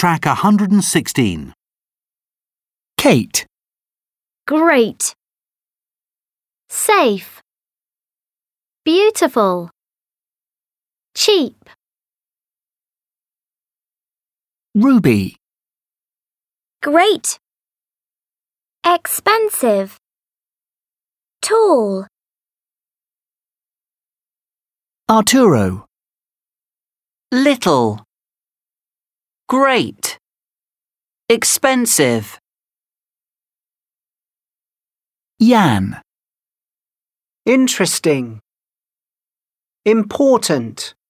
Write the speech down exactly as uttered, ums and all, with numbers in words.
Track one hundred sixteen. Kate, Great. Safe. Beautiful. Cheap. Ruby, Great. Expensive. Tall. Arturo, Little. Great. Expensive. Jan, Interesting. Important.